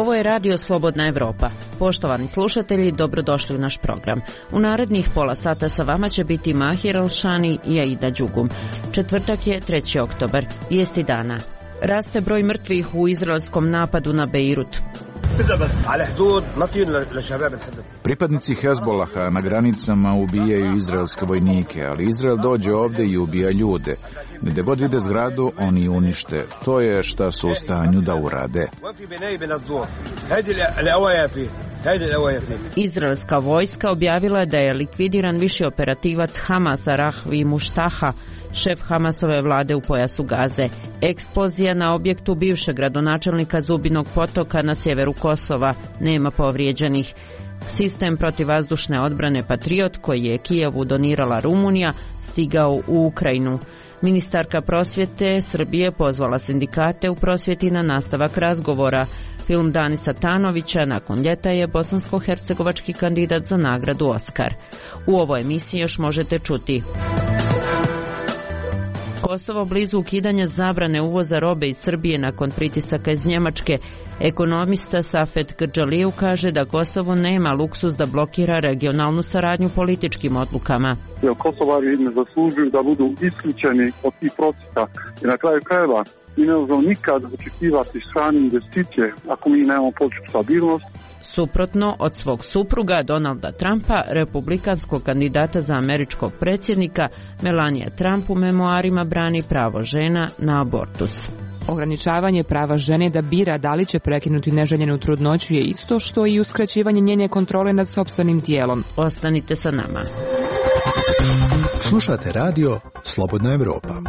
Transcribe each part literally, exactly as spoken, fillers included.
Ovo je Radio Slobodna Evropa. Poštovani slušatelji, dobrodošli u naš program. U narednih pola sata sa vama će biti Mahir Alšani i Aida Đugum. Četvrtak je treći oktobar. Vijesti dana. Raste broj mrtvih u izraelskom napadu na Beirut. Pripadnici Hezbolaha na granicama ubijaju izraelske vojnike, ali Izrael dođe ovdje i ubija ljude. Gdje god vide zgradu, oni unište. To je šta su u stanju da urade. Izraelska vojska objavila je da je likvidiran viši operativac Hamasa Rahvi Muštaha, šef Hamasove vlade u pojasu Gaze. Eksplozija na objektu bivšeg gradonačelnika Zubinog potoka na sjeveru Kosova. Nema povrijeđenih. Sistem protivvazdušne odbrane Patriot, koji je Kijevu donirala Rumunija, stigao u Ukrajinu. Ministarka prosvjete Srbije pozvala sindikate u prosvjeti na nastavak razgovora. Film Danisa Tanovića nakon ljeta je bosansko-hercegovački kandidat za nagradu Oskar. U ovoj emisiji još možete čuti: Kosovo blizu ukidanja zabrane uvoza robe iz Srbije nakon pritisaka iz Njemačke. Ekonomista Safet Grdžaliju kaže da Kosovo nema luksuz da blokira regionalnu saradnju političkim odlukama. Kosovari ne zaslužuju da budu isključeni od tih procesa i na kraju krajeva mi ne možemo nikad očekivati strane investicije ako mi nemamo političku stabilnost. Suprotno od svog supruga Donalda Trumpa, republikanskog kandidata za američkog predsjednika, Melania Trump u memoarima brani pravo žena na abortus. Ograničavanje prava žene da bira da li će prekinuti neželjenu trudnoću je isto što i uskraćivanje njene kontrole nad sopstvenim tijelom. Ostanite sa nama. Slušate radio Slobodna Evropa.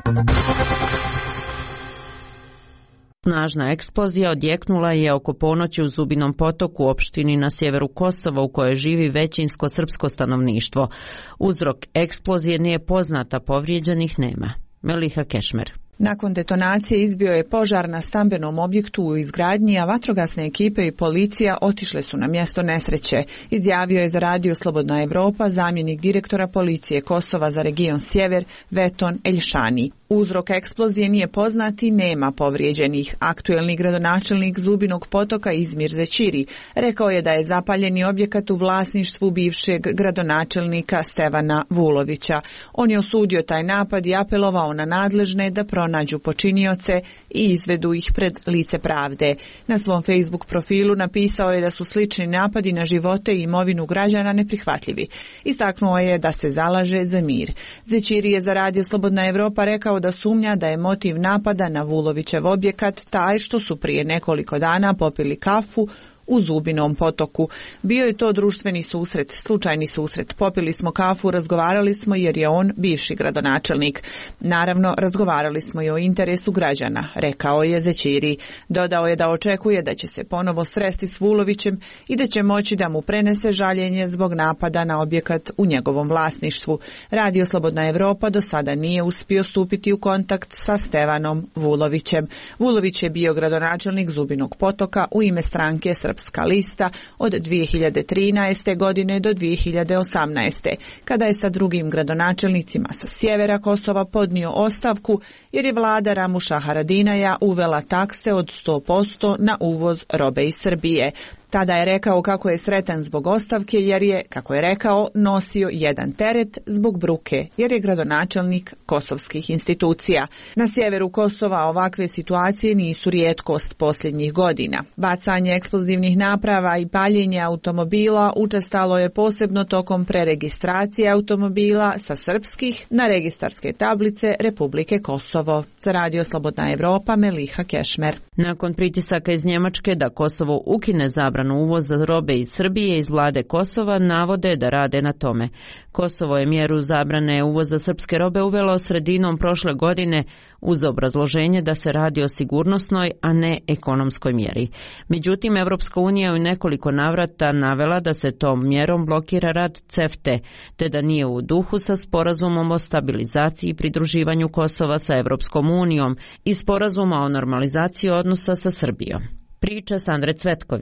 Snažna eksplozija odjeknula je oko ponoći u Zubinom potoku, opštini na sjeveru Kosova u kojoj živi većinsko srpsko stanovništvo. Uzrok eksplozije nije poznata, povrijeđenih nema. Meliha Kešmer. Nakon detonacije izbio je požar na stambenom objektu u izgradnji, a vatrogasne ekipe i policija otišle su na mjesto nesreće, izjavio je za Radio Slobodna Evropa zamjenik direktora policije Kosova za region Sjever Veton Elšani. Uzrok eksplozije nije poznat i nema povrijeđenih. Aktuelni gradonačelnik Zubinog potoka Izmir Zećiri rekao je da je zapaljeni objekat u vlasništvu bivšeg gradonačelnika Stevana Vulovića. On je osudio taj napad i apelovao na nadležne da pronađu počinioce i izvedu ih pred lice pravde. Na svom Facebook profilu napisao je da su slični napadi na živote i imovinu građana neprihvatljivi. Istaknuo je da se zalaže za mir. Zećiri je za Radio Slobodna Evropa rekao da sumnja da je motiv napada na Vulovićev objekat taj što su prije nekoliko dana popili kafu u Zubinom potoku. Bio je to društveni susret, slučajni susret. Popili smo kafu, razgovarali smo jer je on bivši gradonačelnik. Naravno, razgovarali smo i o interesu građana, rekao je Zećiri. Dodao je da očekuje da će se ponovo sresti s Vulovićem i da će moći da mu prenese žaljenje zbog napada na objekat u njegovom vlasništvu. Radio Slobodna Evropa do sada nije uspio stupiti u kontakt sa Stevanom Vulovićem. Vulović je bio gradonačelnik Zubinog potoka u ime stranke Srpska lista od dvije hiljade trinaeste. godine do dvije hiljade osamnaeste. kada je sa drugim gradonačelnicima sa sjevera Kosova podnio ostavku jer je vlada Ramuša Haradinaja uvela takse od sto posto na uvoz robe iz Srbije. Tada je rekao kako je sretan zbog ostavke jer je, kako je rekao, nosio jedan teret zbog bruke, jer je gradonačelnik kosovskih institucija. Na sjeveru Kosova ovakve situacije nisu rijetkost posljednjih godina. Bacanje eksplozivnih naprava i paljenje automobila učestalo je posebno tokom preregistracije automobila sa srpskih na registarske tablice Republike Kosovo. Za Radio Slobodna Evropa, Meliha Kešmer. Nakon pritisaka iz Njemačke da Kosovo ukine zabranu uvoza robe iz Srbije, iz vlade Kosova navode da rade na tome. Kosovo je mjeru zabrane uvoza srpske robe uvelo sredinom prošle godine uz obrazloženje da se radi o sigurnosnoj, a ne ekonomskoj mjeri. Međutim, Evropska unija je u nekoliko navrata navela da se tom mjerom blokira rad CEFTE, te da nije u duhu sa sporazumom o stabilizaciji i pridruživanju Kosova sa Evropskom unijom i sporazuma o normalizaciji odnosa sa Srbijom. Priča Sandre Cvetković.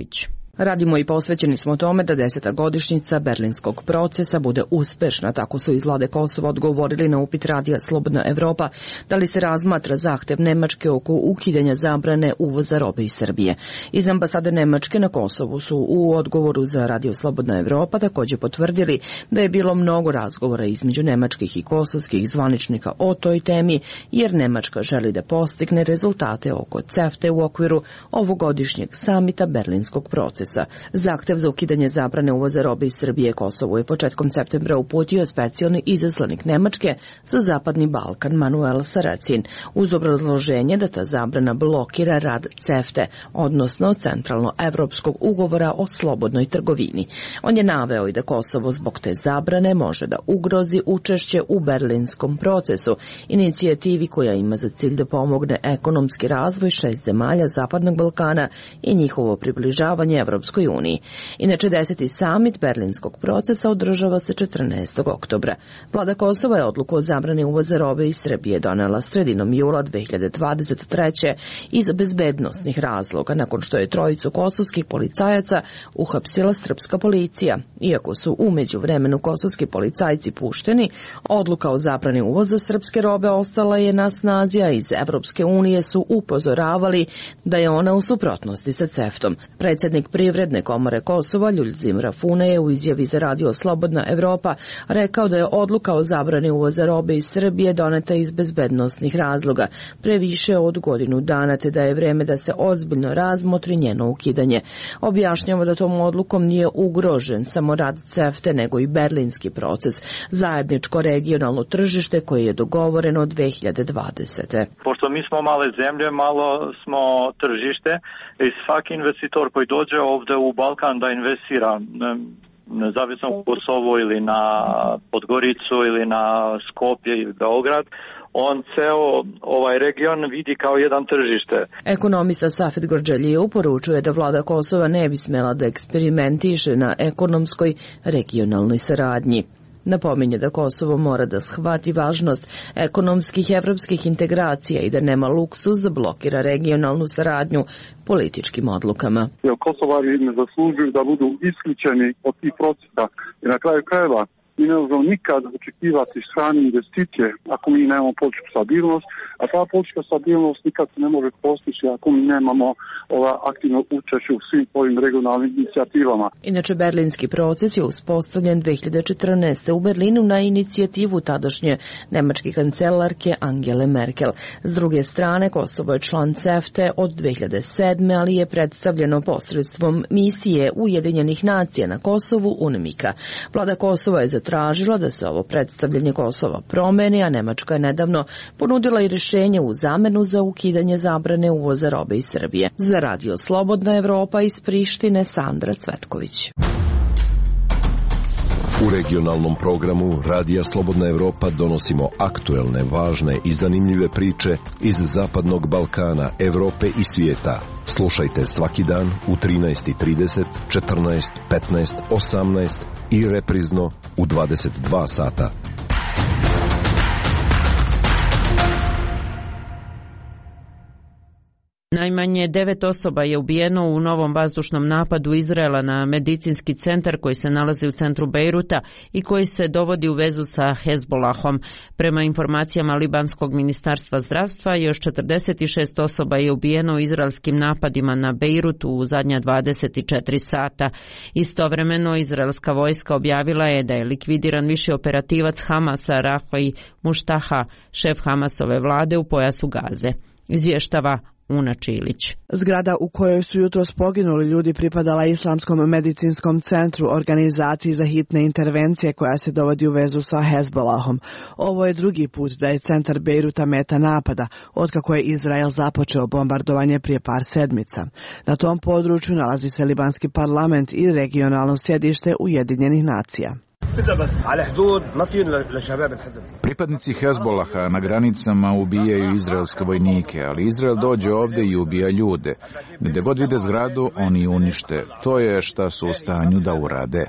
Radimo i posvećeni smo tome da deseta godišnjica Berlinskog procesa bude uspešna, tako su iz vlade Kosova odgovorili na upit radija Slobodna Evropa da li se razmatra zahtev Nemačke oko ukidanja zabrane uvoza robe iz Srbije. Iz ambasade Nemačke na Kosovu su u odgovoru za radio Slobodna Evropa također potvrdili da je bilo mnogo razgovora između nemačkih i kosovskih zvaničnika o toj temi, jer Nemačka želi da postigne rezultate oko CEFTA u okviru ovogodišnjeg samita Berlinskog procesa. Zahtev za ukidanje zabrane uvoza robe iz Srbije Kosovu je početkom septembra uputio specijalni izaslanik Nemačke za Zapadni Balkan Manuel Saracin, uz obrazloženje da ta zabrana blokira rad CEFTA, odnosno Centralno-evropskog ugovora o slobodnoj trgovini. On je naveo i da Kosovo zbog te zabrane može da ugrozi učešće u Berlinskom procesu, inicijativi koja ima za cilj da pomogne ekonomski razvoj šest zemalja Zapadnog Balkana i njihovo približavanje Evropskoj uniji. Inače, deseti samit Berlinskog procesa održava se četrnaestog oktobra. Vlada Kosova je odluku o zabrani uvoza robe iz Srbije donela sredinom jula dve hiljade dvadeset treće iz bezbednosnih razloga, nakon što je trojicu kosovskih policajaca uhapsila srpska policija. Iako su u međuvremenu kosovski policajci pušteni, odluka o zabrani uvoza srpske robe ostala je na snazi, a iz Evropske unije su upozoravali da je ona u suprotnosti sa CEFTA-om. Predsjednik Privredne komore Kosova Ljuljzim Rafune je u izjavi za radio Slobodna Evropa rekao da je odluka o zabrani uvoza robe iz Srbije doneta iz bezbednosnih razloga pre više od godinu dana, te da je vreme da se ozbiljno razmotri njeno ukidanje. Objašnjava da tom odlukom nije ugrožen samo rad CEFTA, nego i berlinski proces, zajedničko regionalno tržište koje je dogovoreno dve hiljade dvadesete. Pošto mi smo male zemlje, malo smo tržište i svaki investitor koji dođe ovde u Balkan da investira, nezavisno u Kosovo ili na Podgoricu ili na Skopje ili Beograd, on ceo ovaj region vidi kao jedan tržište. Ekonomista Safet Gorđaliju poručuje da vlada Kosova ne bi smela da eksperimentiše na ekonomskoj regionalnoj saradnji. Napominje da Kosovo mora da shvati važnost ekonomskih evropskih integracija i da nema luksuz da blokira regionalnu saradnju političkim odlukama. Kosovari ne zaslužuju da budu isključeni od tih procesa i na kraju krajeva mi ne možemo nikad očekivati strane investicije ako mi nemamo političku stabilnost, a ta politička stabilnost nikad se ne može postići ako mi nemamo ova aktivno učešće u svim ovim regionalnim inicijativama. Inače, berlinski proces je uspostavljen dve hiljade četrnaeste. u Berlinu na inicijativu tadašnje nemačke kancelarke Angele Merkel. S druge strane, Kosovo je član CEFTA od dve hiljade sedme. ali je predstavljeno posredstvom misije Ujedinjenih nacija na Kosovu UNMIK-a. Vlada Kosova je zatražila da se ovo predstavljanje Kosova promeni, a Nemačka je nedavno ponudila i rješenje u zamenu za ukidanje zabrane uvoza robe iz Srbije. Za radio Slobodna Evropa iz Prištine, Sandra Cvetković. U regionalnom programu Radija Slobodna Evropa donosimo aktuelne, važne i zanimljive priče iz Zapadnog Balkana, Evrope i svijeta. Slušajte svaki dan u trinaest i trideset, četrnaest, petnaest, osamnaest i reprizno u dvadeset dva sata. Najmanje devet osoba je ubijeno u novom vazdušnom napadu Izraela na medicinski centar koji se nalazi u centru Bejruta i koji se dovodi u vezu sa Hezbolahom. Prema informacijama Libanskog ministarstva zdravstva, još četrdeset šest osoba je ubijeno u izraelskim napadima na Bejrut u zadnja dvadeset četiri sata. Istovremeno, izraelska vojska objavila je da je likvidiran viši operativac Hamasa Rahvi Muštaha, šef Hamasove vlade u pojasu Gaze. Izvještava Una Čilić. Zgrada u kojoj su jutros poginuli ljudi pripadala Islamskom medicinskom centru, organizaciji za hitne intervencije koja se dovodi u vezu sa Hezbolahom. Ovo je drugi put da je centar Bejruta meta napada, otkako je Izrael započeo bombardovanje prije par sedmica. Na tom području nalazi se libanski parlament i regionalno sjedište Ujedinjenih nacija. Pripadnici Hezbolaha na granicama ubijaju izraelske vojnike, ali Izrael dođe ovde i ubija ljude. Gde god vide zgradu, oni unište. To je šta su u stanju da urade.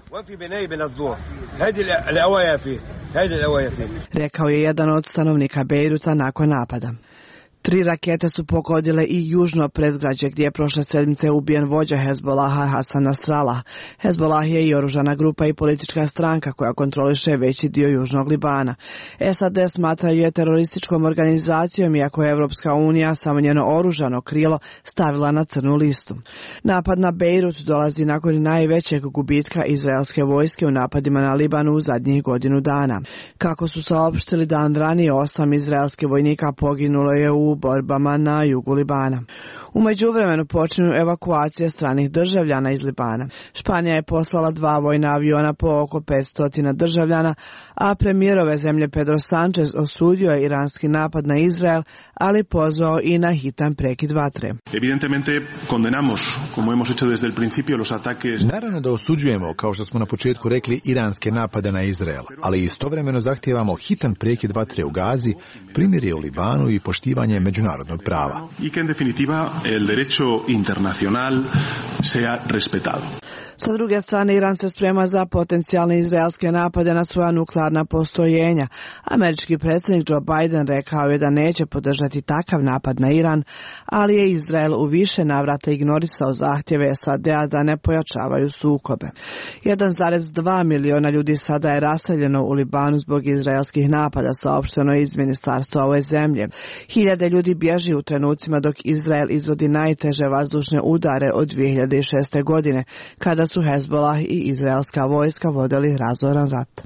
Rekao je jedan od stanovnika Bejruta nakon napada. Tri rakete su pogodile i južno predgrađe gdje je prošle sedmice ubijen vođa Hezbolaha Hasan Nasrallah. Hezbolah je i oružana grupa i politička stranka koja kontroliše veći dio južnog Libana. S A D smatraju je terorističkom organizacijom, iako je Evropska unija samo njeno oružano krilo stavila na crnu listu. Napad na Bejrut dolazi nakon najvećeg gubitka izraelske vojske u napadima na Libanu u zadnjih godinu dana. Kako su saopštili dan ranije, osam izraelskih vojnika poginulo je u borbama na jugu Libana. U međuvremenu počinju evakuacije stranih državljana iz Libana. Španija je poslala dva vojna aviona po oko petsto državljana, a premijer ove zemlje Pedro Sánchez osudio je iranski napad na Izrael, ali pozvao i na hitan prekid vatre. Evidentemente condenamos, como hemos hecho desde el principio, los ataques. Naravno da osuđujemo, kao što smo na početku rekli, iranske napade na Izrael, ali istovremeno zahtijevamo hitan prekid vatre u Gazi, primirje u Libanu i poštivanje međunarodnog prava. I que en definitiva el derecho internacional sea respetado. Sa druge strane, Iran se sprema za potencijalne izraelske napade na svoja nuklearna postrojenja. Američki predsjednik Joe Biden rekao je da neće podržati takav napad na Iran, ali je Izrael u više navrata ignorisao zahtjeve S A D-a da ne pojačavaju sukobe. jedan zarez dva miliona ljudi sada je raseljeno u Libanu zbog izraelskih napada, saopšteno iz ministarstva ove zemlje. Hiljade ljudi bježi u trenucima dok Izrael izvodi najteže vazdušne udare od dvije hiljade šeste. godine, kada su Hezbolah i izraelska vojska vodili razoran rat.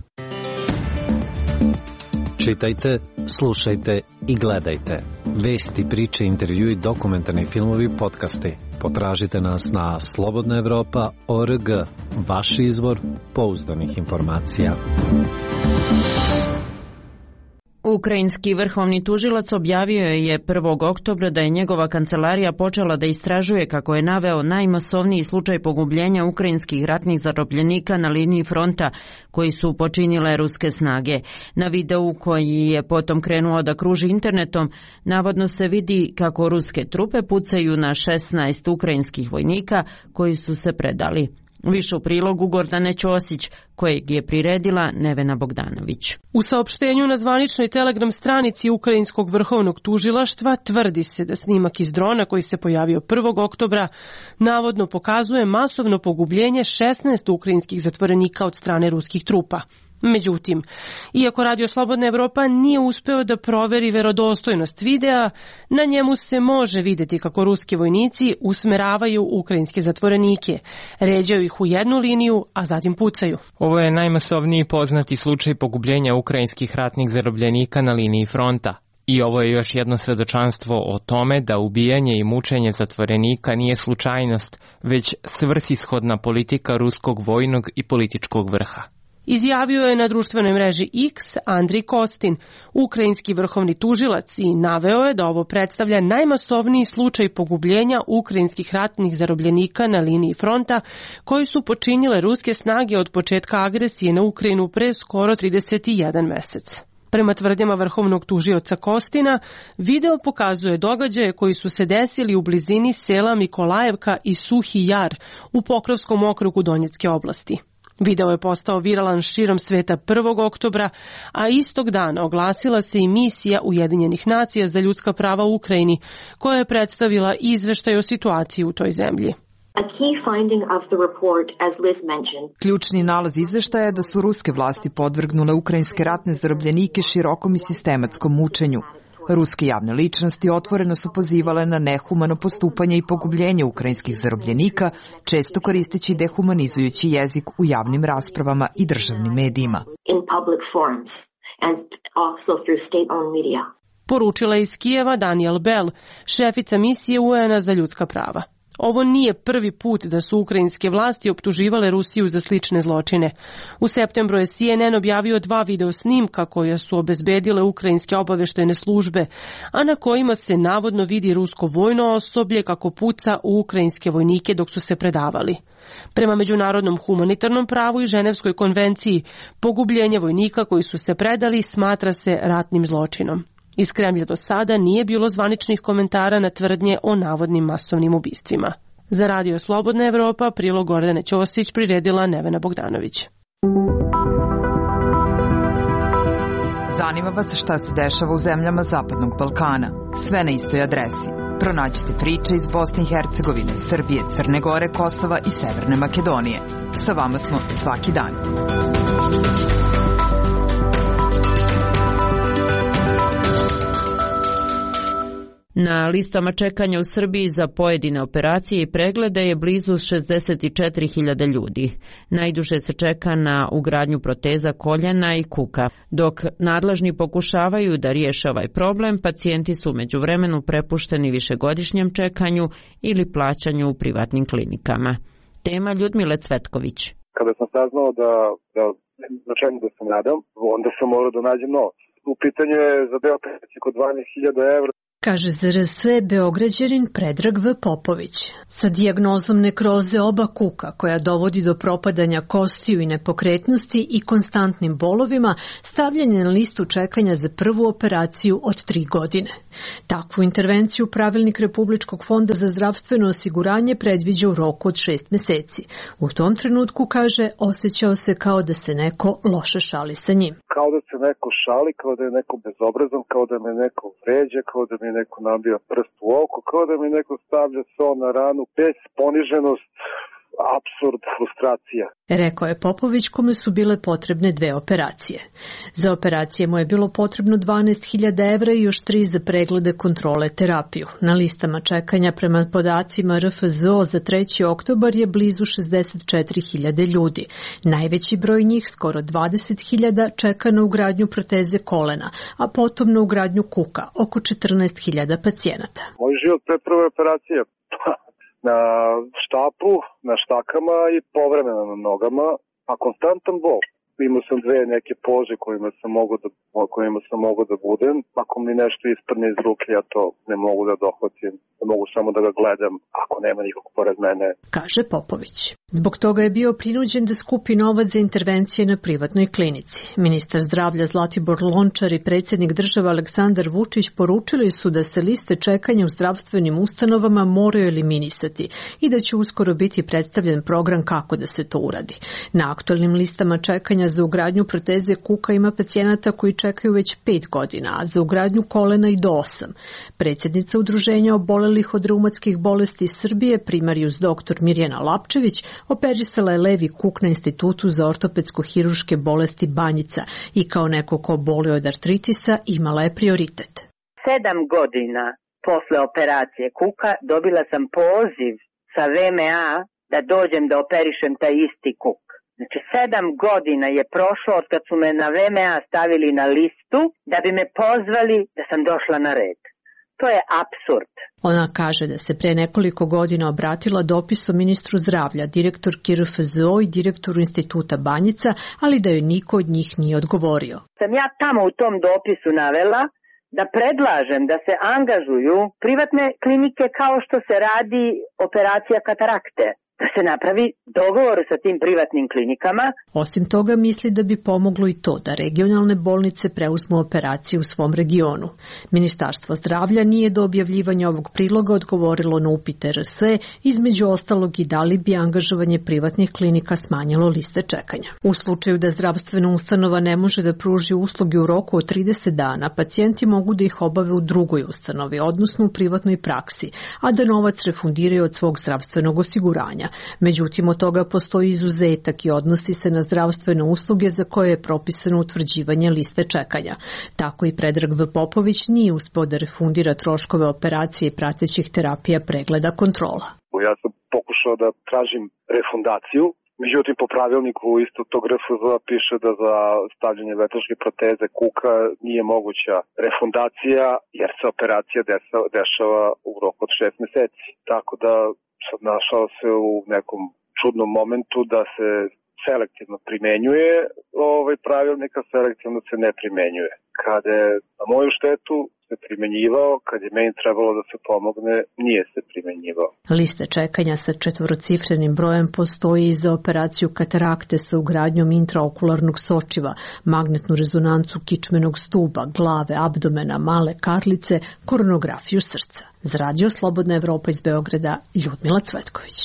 Čitajte, slušajte i gledajte. Vesti, priče, intervjui, dokumentarni filmovi, podcasti. Potražite nas na slobodna evropa tačka org, vaš izvor pouzdanih informacija. Ukrajinski vrhovni tužilac objavio je prvog oktobra da je njegova kancelarija počela da istražuje, kako je naveo, najmasovniji slučaj pogubljenja ukrajinskih ratnih zarobljenika na liniji fronta koji su počinile ruske snage. Na videu koji je potom krenuo da kruži internetom, navodno se vidi kako ruske trupe pucaju na šesnaest ukrajinskih vojnika koji su se predali. Više u prilogu Gordane Ćosić, kojeg je priredila Nevena Bogdanović. U saopštenju na zvaničnoj Telegram stranici Ukrajinskog vrhovnog tužilaštva tvrdi se da snimak iz drona koji se pojavio prvog oktobra navodno pokazuje masovno pogubljenje šesnaest ukrajinskih zatvorenika od strane ruskih trupa. Međutim, iako Radio Slobodna Evropa nije uspeo da proveri verodostojnost videa, na njemu se može vidjeti kako ruski vojnici usmeravaju ukrajinske zatvorenike, ređaju ih u jednu liniju, a zatim pucaju. Ovo je najmasovniji poznati slučaj pogubljenja ukrajinskih ratnih zarobljenika na liniji fronta. I ovo je još jedno svedočanstvo o tome da ubijanje i mučenje zatvorenika nije slučajnost, već svrsishodna politika ruskog vojnog i političkog vrha. Izjavio je na društvenoj mreži X Andrij Kostin, ukrajinski vrhovni tužilac, i naveo je da ovo predstavlja najmasovniji slučaj pogubljenja ukrajinskih ratnih zarobljenika na liniji fronta koji su počinile ruske snage od početka agresije na Ukrajinu pre skoro trideset jedan mesec. Prema tvrdnjama vrhovnog tužioca Kostina, video pokazuje događaje koji su se desili u blizini sela Mikolajevka i Suhi Jar u Pokrovskom okrugu Donjecke oblasti. Video je postao viralan širom sveta prvog oktobra, a istog dana oglasila se i misija Ujedinjenih nacija za ljudska prava u Ukrajini, koja je predstavila izveštaj o situaciji u toj zemlji. Ključni nalaz izveštaja je da su ruske vlasti podvrgnule ukrajinske ratne zarobljenike širokom i sistematskom mučenju. Ruske javne ličnosti otvoreno su pozivale na nehumano postupanje i pogubljenje ukrajinskih zarobljenika, često koristeći dehumanizujući jezik u javnim raspravama i državnim medijima. Poručila je iz Kijeva Daniel Bell, šefica misije U N-a za ljudska prava. Ovo nije prvi put da su ukrajinske vlasti optuživale Rusiju za slične zločine. U septembru je C N N objavio dva video snimka koja su obezbedile ukrajinske obaveštajne službe, a na kojima se navodno vidi rusko vojno osoblje kako puca u ukrajinske vojnike dok su se predavali. Prema međunarodnom humanitarnom pravu i Ženevskoj konvenciji, pogubljenje vojnika koji su se predali smatra se ratnim zločinom. Iz Kremlja do sada nije bilo zvaničnih komentara na tvrdnje o navodnim masovnim ubistvima. Za Radio Slobodna Evropa prilog Gordane Ćosić priredila Nevena Bogdanović. Zanima vas šta se dešava u zemljama Zapadnog Balkana. Sve na istoj adresi. Pronađite priče iz Bosne i Hercegovine, Srbije, Crne Gore, Kosova i Severne Makedonije. Sa vama smo svaki dan. Na listama čekanja u Srbiji za pojedine operacije i preglede je blizu šezdeset četiri hiljade ljudi. Najduže se čeka na ugradnju proteza koljena i kuka. Dok nadležni pokušavaju da riješe ovaj problem, pacijenti su međuvremenu prepušteni višegodišnjem čekanju ili plaćanju u privatnim klinikama. Tema Ljudmile Cvetković. Kada sam saznao da, da na čemu da sam nadam, onda sam morao da nađem novac. U pitanju je za deo operacije kod dvanaest hiljada evra. Kaže Z R S Beograđanin Predrag V. Popović. Sa dijagnozom nekroze oba kuka, koja dovodi do propadanja kostiju i nepokretnosti i konstantnim bolovima, stavljen je na listu čekanja za prvu operaciju od tri godine. Takvu intervenciju Pravilnik Republičkog fonda za zdravstveno osiguranje predviđa u roku od šest meseci. U tom trenutku, kaže, osjećao se kao da se neko loše šali sa njim. Kao da se neko šali, kao da je neko bezobrazan, kao da me neko vređa, kao da mi neko nabija prst u oko, kao da mi neko stavlja so na ranu, bez poniženost, apsurd, frustracija. Rekao je Popović, kome su bile potrebne dve operacije. Za operacije mu je bilo potrebno dvanaest hiljada evra i još tri za preglede, kontrole, terapiju. Na listama čekanja prema podacima R F Z O za treći oktobar je blizu šezdeset četiri hiljade ljudi. Najveći broj njih, skoro dvadeset hiljada, čeka na ugradnju proteze kolena, a potom na ugradnju kuka, oko četrnaest hiljada pacijenata. Moj život pre prve operacije na štapu, na štakama i povremeno na nogama, a konstantan bol. Imao sam dve neke pože kojima sam mogao da, kojima sam mogao da budem. Ako mi nešto isprne iz ruke, ja to ne mogu da dohvatim. Ne mogu samo da ga gledam ako nema nikog pored mene. Kaže Popović. Zbog toga je bio prinuđen da skupi novac za intervencije na privatnoj klinici. Ministar zdravlja Zlatibor Lončar i predsjednik države Aleksandar Vučić poručili su da se liste čekanja u zdravstvenim ustanovama moraju eliminisati i da će uskoro biti predstavljen program kako da se to uradi. Na aktualnim listama čekanja za ugradnju proteze kuka ima pacijenata koji čekaju već pet godina, a za ugradnju kolena i do osam. Predsjednica Udruženja obolelih od reumatskih bolesti Srbije, primarijus doktor Mirjana Lapčević, operisala je levi kuk na Institutu za ortopedsko-hiruške bolesti Banjica i kao neko ko boli od artritisa imala je prioritet. Sedam godina posle operacije kuka dobila sam poziv sa V M A da dođem da operišem taj isti kuk. Znači, sedam godina je prošlo od kad su me na V M A stavili na listu da bi me pozvali da sam došla na red. To je apsurd. Ona kaže da se pre nekoliko godina obratila dopisom ministru zdravlja, direktorki R F Z O i direktoru Instituta Banjica, ali da joj niko od njih nije odgovorio. Sam ja tamo u tom dopisu navela da predlažem da se angažuju privatne klinike kao što se radi operacija katarakte. Da se napravi dogovor sa tim privatnim klinikama. Osim toga misli da bi pomoglo i to da regionalne bolnice preuzmu operacije u svom regionu. Ministarstvo zdravlja nije do objavljivanja ovog priloga odgovorilo na upit R S E, između ostalog i da li bi angažovanje privatnih klinika smanjilo liste čekanja. U slučaju da zdravstvena ustanova ne može da pruži usluge u roku od trideset dana, pacijenti mogu da ih obave u drugoj ustanovi, odnosno u privatnoj praksi, a da novac refundiraju od svog zdravstvenog osiguranja. Međutim, od toga postoji izuzetak i odnosi se na zdravstvene usluge za koje je propisano utvrđivanje liste čekanja. Tako i Predrag V. Popović nije uspeo da refundira troškove operacije i pratećih terapija, pregleda, kontrola. Ja sam pokušao da tražim refundaciju, međutim po pravilniku isto tog R F Z O piše da za stavljanje veštačke proteze kuka nije moguća refundacija jer se operacija dešava u roku od šest meseci. Tako da sad našao se u nekom čudnom momentu da se selektivno primenjuje ovaj pravilnik, a selektivno se ne primenjuje. Kada je na moju štetu se primenjivao, kad je meni trebalo da se pomogne, nije se primenjivao. Liste čekanja sa četvorocifrenim brojem postoji i za operaciju katarakte sa ugradnjom intraokularnog sočiva, magnetnu rezonancu kičmenog stuba, glave, abdomena, male karlice, koronografiju srca. Za Radio Slobodna Evropa iz Beograda, Ljudmila Cvetković.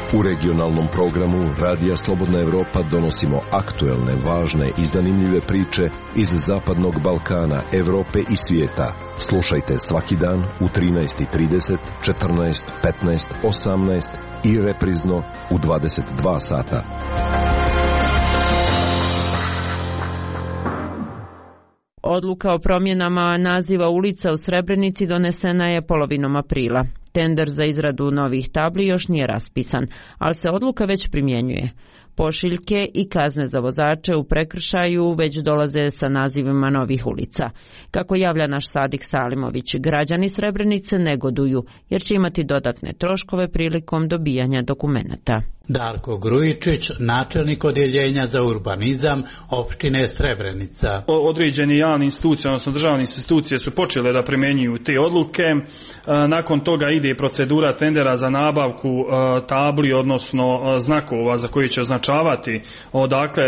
U regionalnom programu Radija Slobodna Evropa donosimo aktuelne, važne i zanimljive priče iz Zapadnog Balkana, Evrope i svijeta. Slušajte svaki dan u trinaest i trideset, četrnaest, petnaest, osamnaest i reprizno u dvadeset dva sata. Odluka o promjenama naziva ulica u Srebrenici donesena je polovinom aprila. Tender za izradu novih tabli još nije raspisan, ali se odluka već primjenjuje. Pošiljke i kazne za vozače u prekršaju već dolaze sa nazivima novih ulica. Kako javlja naš Sadik Salimović, građani Srebrenice negoduju jer će imati dodatne troškove prilikom dobijanja dokumenata. Darko Grujičić, načelnik odjeljenja za urbanizam opštine Srebrenica. Određene javne institucije, odnosno državne institucije su počele da primjenjuju te odluke. Nakon toga ide procedura tendera za nabavku tabli, odnosno znakova za koji će označavati odakle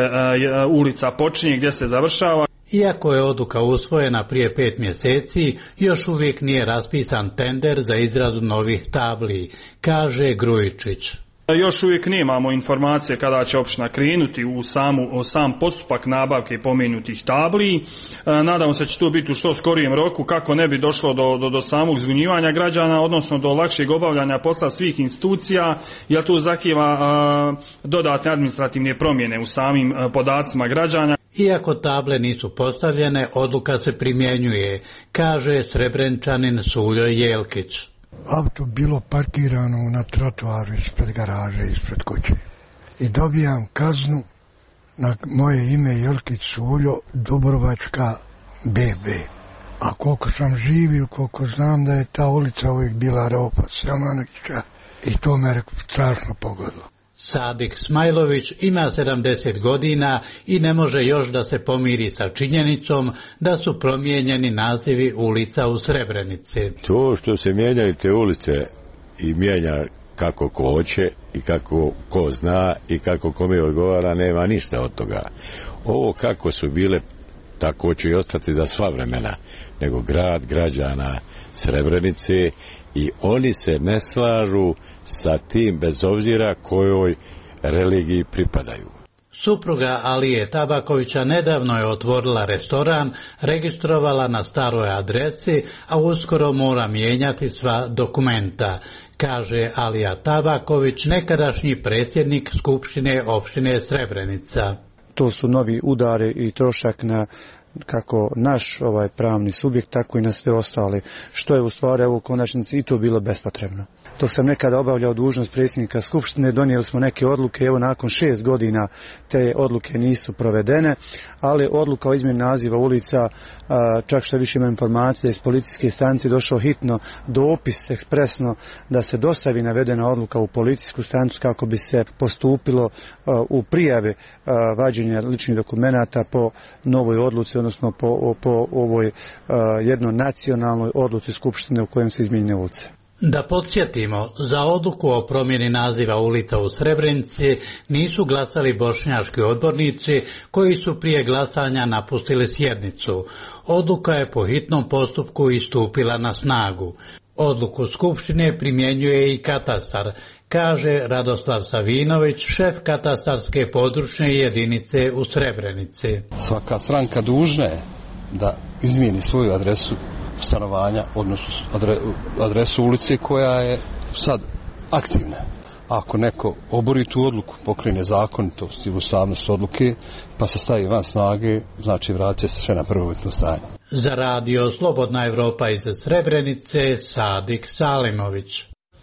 ulica počinje, gdje se završava. Iako je odluka usvojena prije pet mjeseci, još uvijek nije raspisan tender za izradu novih tabli, kaže Grujičić. Još uvijek nemamo informacije kada će opština krenuti u, samu, u sam postupak nabavke pomenutih tabli. E, nadamo se da će to biti u što skorijem roku kako ne bi došlo do, do, do samog zbunjivanja građana, odnosno do lakšeg obavljanja posla svih institucija, jer to zahtijeva a, dodatne administrativne promjene u samim a, podacima građana. Iako table nisu postavljene, odluka se primjenjuje, kaže Srebrenčanin Suljo Jelkić. Auto bilo parkirano na trotoaru ispred garaže, ispred kuće. I dobijam kaznu na moje ime Jelkić Suljo, Dubrovačka B B. A koliko sam živio, koliko znam da je ta ulica uvijek bila Ropa Selmanovića i to me strašno pogodilo. Sadik Smajlović ima sedamdeset godina i ne može još da se pomiri sa činjenicom da su promijenjeni nazivi ulica u Srebrenici. To što se mijenjaju te ulice i mijenja kako ko hoće i kako ko zna i kako kome odgovara, nema ništa od toga. Ovo kako su bile, tako će i ostati za sva vremena, nego grad građana Srebrenice i oni se ne slažu sa tim bez obzira kojoj religiji pripadaju. Supruga Alije Tabakovića nedavno je otvorila restoran, registrovala na staroj adresi, a uskoro mora mijenjati sva dokumenta, kaže Alija Tabaković, nekadašnji predsjednik Skupštine opštine Srebrenica. To su novi udari i trošak na kako naš ovaj pravni subjekt, tako i na sve ostale, što je u stvari u konačnici i to bilo bespotrebno. Dok sam nekada obavljao dužnost predsjednika Skupštine, donijeli smo neke odluke, evo nakon šest godina te odluke nisu provedene, ali odluka o izmjeni naziva ulica, čak što više ima informacije da je iz policijske stanice došao hitno dopis ekspresno da se dostavi navedena odluka u policijsku stanicu kako bi se postupilo u prijave vađenja ličnih dokumenata po novoj odluci, odnosno po, po ovoj jednoj nacionalnoj odluci Skupštine u kojem se izmijenjene ulice. Da podsjetimo, za odluku o promjeni naziva ulica u Srebrenici nisu glasali bošnjaški odbornici koji su prije glasanja napustili sjednicu. Odluka je po hitnom postupku i stupila na snagu. Odluku Skupštine primjenjuje i katastar, kaže Radoslav Savinović, šef katastarske područne jedinice u Srebrenici. Svaka stranka dužna je da izmijeni svoju adresu stanovanja, odnosno adresu ulice koja je sad aktivna. Ako neko obori tu odluku, pokrene zakonitost i ustavnost odluke, pa se stavi van snage, znači vraća se sve na prvobitno stanje. Za radio Slobodna Evropa iz Srebrenice, Sadik Salimović.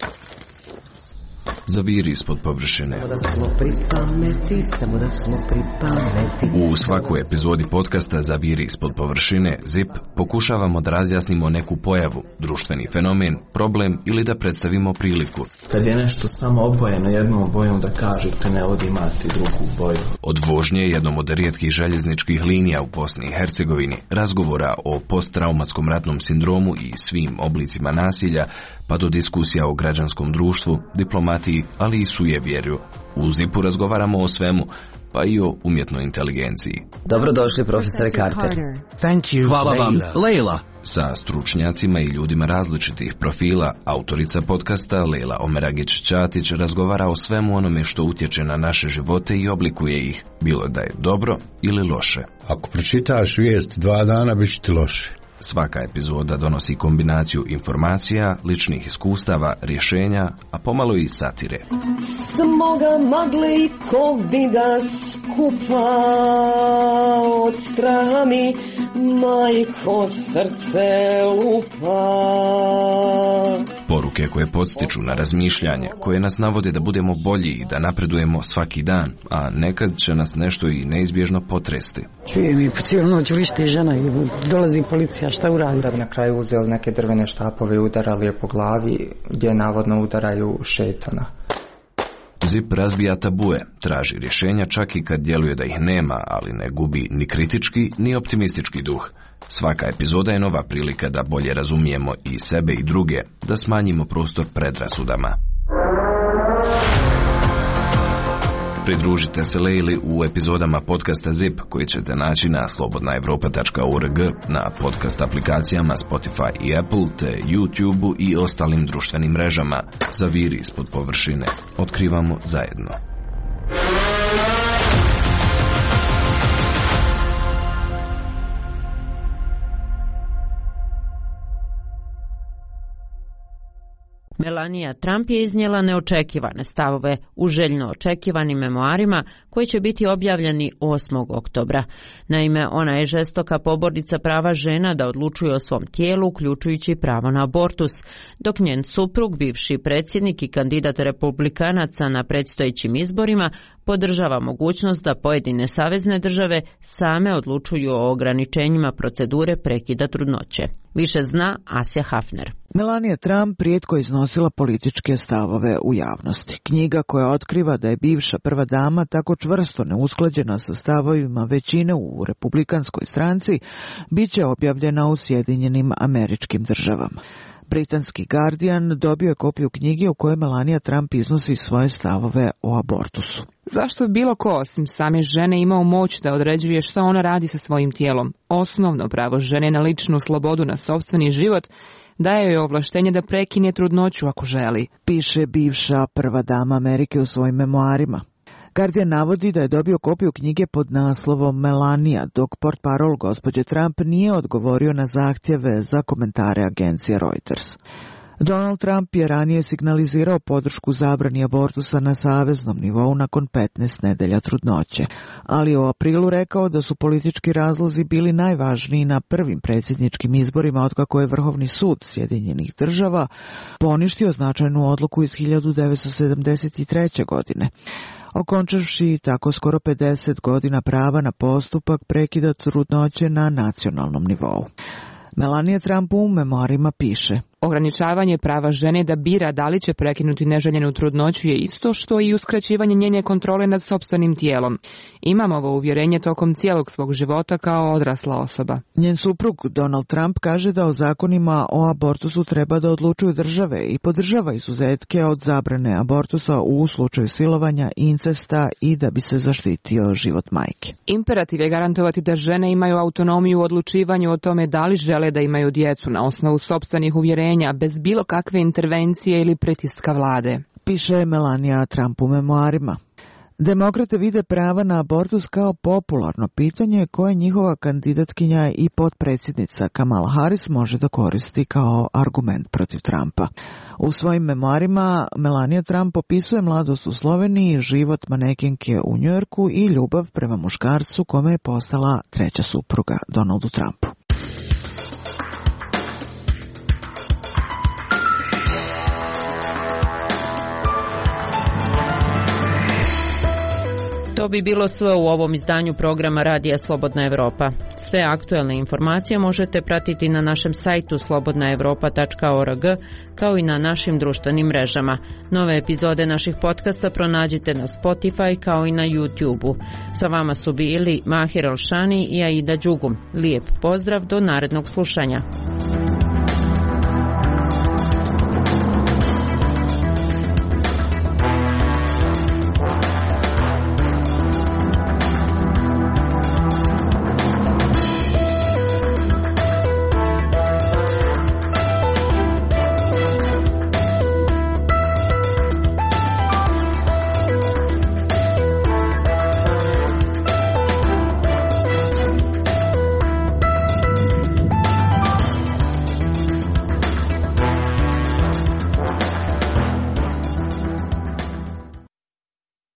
Zaviri ispod površine. Samo da smo pripameti, samo da smo pripameti. U svakoj epizodi podcasta Zaviri ispod površine, zip, pokušavamo da razjasnimo neku pojavu, društveni fenomen, problem ili da predstavimo priliku. Kad je nešto samo obojeno jednom bojom, da kažete ne vodi imati drugu boju. Od vožnje jednom od rijetkih željezničkih linija u Bosni i Hercegovini, razgovora o posttraumatskom ratnom sindromu i svim oblicima nasilja, pa do diskusija o građanskom društvu, diplomatiji, ali i sujevjerju. U zipu razgovaramo o svemu, pa i o umjetnoj inteligenciji. Dobrodošli, profesore Carter. Thank you, hvala vam, Leila. Sa stručnjacima i ljudima različitih profila, autorica podcasta Leila Omeragić-Ćatić razgovara o svemu onome što utječe na naše živote i oblikuje ih, bilo da je dobro ili loše. Ako pročitaš vijest dva dana, bit će ti loše. Svaka epizoda donosi kombinaciju informacija, ličnih iskustava, rješenja, a pomalo i satire. Smoga magle ko bi da skupa od straha mi majko srce lupa. Poruke koje podstiču na razmišljanje, koje nas navode da budemo bolji i da napredujemo svaki dan, a nekad će nas nešto i neizbježno potresti. Čujem i po cijelu noć vrišti žena i dolazi policija, šta uradi? Da bi na kraju uzeli neke drvene štapove i udarali je po glavi, gdje navodno udaraju šetana. Zip razbija tabue, traži rješenja čak i kad djeluje da ih nema, ali ne gubi ni kritički ni optimistički duh. Svaka epizoda je nova prilika da bolje razumijemo i sebe i druge, da smanjimo prostor predrasudama. Pridružite se Leili u epizodama podcasta Zip koji ćete naći na slobodna evropa tačka org, na podcast aplikacijama Spotify i Apple, te YouTube i ostalim društvenim mrežama. Zaviri ispod površine. Otkrivamo zajedno. Melania Trump je iznijela neočekivane stavove u željno očekivanim memoarima koji će biti objavljeni osmog oktobra. Naime, ona je žestoka pobornica prava žena da odlučuju o svom tijelu, uključujući pravo na abortus, dok njen suprug, bivši predsjednik i kandidat republikanaca na predstojećim izborima, podržava mogućnost da pojedine savezne države same odlučuju o ograničenjima procedure prekida trudnoće. Više zna Asja Hafner. Melania Trump rijetko iznosila političke stavove u javnosti. Knjiga koja otkriva da je bivša prva dama tako čvrsto neusklađena sa stavovima većine u republikanskoj stranci bit će objavljena u Sjedinjenim Američkim Državama. Britanski Guardian dobio je kopiju knjige u kojoj Melania Trump iznosi svoje stavove o abortusu. Zašto je bilo ko osim same žene imao moć da određuje šta ona radi sa svojim tijelom? Osnovno pravo žene na ličnu slobodu na sopstveni život daje joj ovlaštenje da prekine trudnoću ako želi, piše bivša prva dama Amerike u svojim memoarima. Guardian navodi da je dobio kopiju knjige pod naslovom Melania, dok portparol gospođe Trump nije odgovorio na zahtjeve za komentare agencije Reuters. Donald Trump je ranije signalizirao podršku zabrani abortusa na saveznom nivou nakon petnaest nedelja trudnoće, ali u aprilu rekao da su politički razlozi bili najvažniji na prvim predsjedničkim izborima otkako je Vrhovni sud Sjedinjenih Država poništio značajnu odluku iz hiljadu devetsto sedamdeset treće. godine. Okončavši tako skoro pedeset godina prava na postupak prekida trudnoće na nacionalnom nivou. Melania Trump u memoarima piše: ograničavanje prava žene da bira da li će prekinuti neželjenu trudnoću je isto što i uskraćivanje njene kontrole nad sopstvenim tijelom. Imam ovo uvjerenje tokom cijelog svog života kao odrasla osoba. Njen suprug Donald Trump kaže da o zakonima o abortusu treba da odlučuju države i podržava izuzetke od zabrane abortusa u slučaju silovanja, incesta i da bi se zaštitio život majke. Imperativ je garantovati da žene imaju autonomiju u odlučivanju o tome da li žele da imaju djecu na osnovu sopstvenih uvjerenja bez bilo kakve intervencije ili pritiska vlade, piše Melania Trump u memoarima. Demokrate vide prava na abortus kao popularno pitanje koje njihova kandidatkinja i potpredsjednica Kamala Harris može da koristi kao argument protiv Trumpa. U svojim memoarima Melania Trump opisuje mladost u Sloveniji, život manekenke u Njujorku i ljubav prema muškarcu kome je postala treća supruga Donaldu Trumpu. To bi bilo sve u ovom izdanju programa Radija Slobodna Evropa. Sve aktuelne informacije možete pratiti na našem sajtu slobodna evropa tačka org kao i na našim društvenim mrežama. Nove epizode naših podcasta pronađite na Spotify kao i na YouTube-u. Sa vama su bili Mahir Alšani i Aida Đugum. Lijep pozdrav do narednog slušanja.